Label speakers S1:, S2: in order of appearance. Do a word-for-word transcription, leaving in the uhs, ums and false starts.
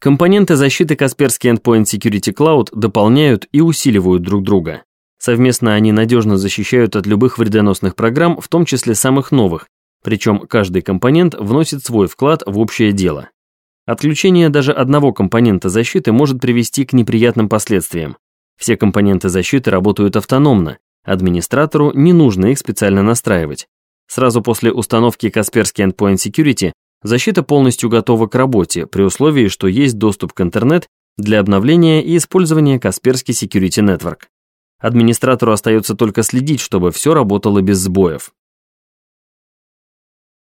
S1: Компоненты защиты Kaspersky Endpoint Security Cloud дополняют и усиливают друг друга. Совместно они надежно защищают от любых вредоносных программ, в том числе самых новых, причем каждый компонент вносит свой вклад в общее дело. Отключение даже одного компонента защиты может привести к неприятным последствиям. Все компоненты защиты работают автономно, администратору не нужно их специально настраивать. Сразу после установки Kaspersky Endpoint Security защита полностью готова к работе, при условии, что есть доступ к интернет для обновления и использования Kaspersky Security Network. Администратору остается только следить, чтобы все работало без сбоев.